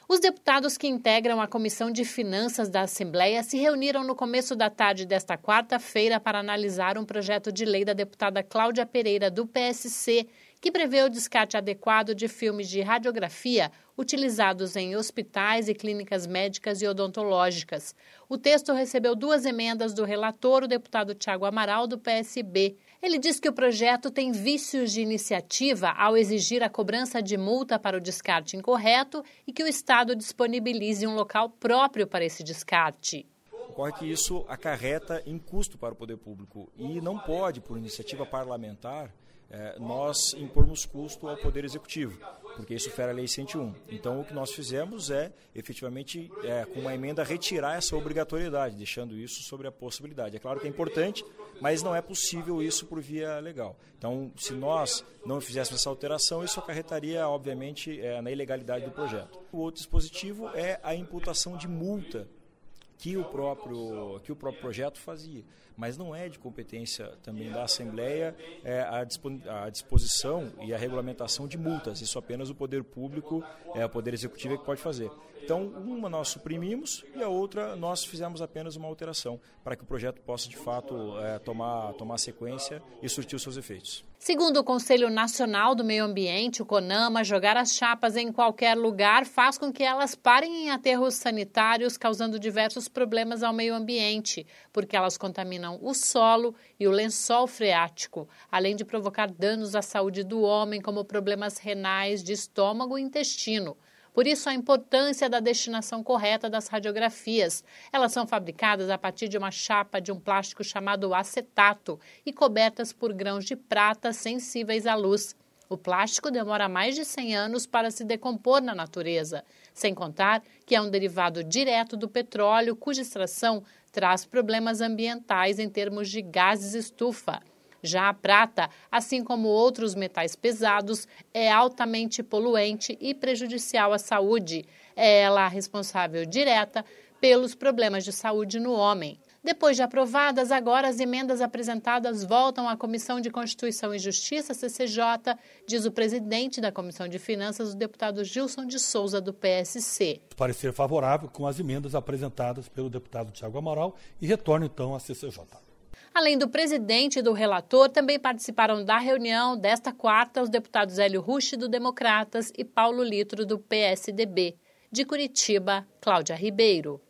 Os deputados que integram a Comissão de Finanças da Assembleia se reuniram no começo da tarde desta quarta-feira para analisar um projeto de lei da deputada Cláudia Pereira, do PSC, que prevê o descarte adequado de filmes de radiografia utilizados em hospitais e clínicas médicas e odontológicas. O texto recebeu 2 emendas do relator, o deputado Thiago Amaral, do PSB. Ele diz que o projeto tem vícios de iniciativa ao exigir a cobrança de multa para o descarte incorreto e que o Estado disponibilize um local próprio para esse descarte. Ocorre que isso acarreta em custo para o poder público e não pode, por iniciativa parlamentar, nós impormos custo ao Poder Executivo, porque isso fere a Lei 101. Então, o que nós fizemos é, efetivamente, com uma emenda, retirar essa obrigatoriedade, deixando isso sobre a possibilidade. É claro que é importante, mas não é possível isso por via legal. Então, se nós não fizéssemos essa alteração, isso acarretaria, obviamente, na ilegalidade do projeto. O outro dispositivo é a imputação de multa que o próprio projeto fazia, mas não é de competência também da Assembleia a disposição e a regulamentação de multas, isso apenas o Poder Público, o Poder Executivo é que pode fazer. Então, uma nós suprimimos e a outra nós fizemos apenas uma alteração para que o projeto possa, de fato, tomar sequência e surtir os seus efeitos. Segundo o Conselho Nacional do Meio Ambiente, o CONAMA, jogar as chapas em qualquer lugar faz com que elas parem em aterros sanitários, causando diversos problemas ao meio ambiente, porque elas contaminam o solo e o lençol freático, além de provocar danos à saúde do homem, como problemas renais, de estômago e intestino. Por isso, a importância da destinação correta das radiografias. Elas são fabricadas a partir de uma chapa de um plástico chamado acetato e cobertas por grãos de prata sensíveis à luz. O plástico demora mais de 100 anos para se decompor na natureza, sem contar que é um derivado direto do petróleo, cuja extração traz problemas ambientais em termos de gases estufa. Já a prata, assim como outros metais pesados, é altamente poluente e prejudicial à saúde. É ela a responsável direta pelos problemas de saúde no homem. Depois de aprovadas, agora as emendas apresentadas voltam à Comissão de Constituição e Justiça, CCJ, diz o presidente da Comissão de Finanças, o deputado Gilson de Souza, do PSC. Parecer favorável com as emendas apresentadas pelo deputado Thiago Amaral e retorna então à CCJ. Além do presidente e do relator, também participaram da reunião desta quarta os deputados Hélio Rusch, do Democratas, e Paulo Litro, do PSDB. De Curitiba, Cláudia Ribeiro.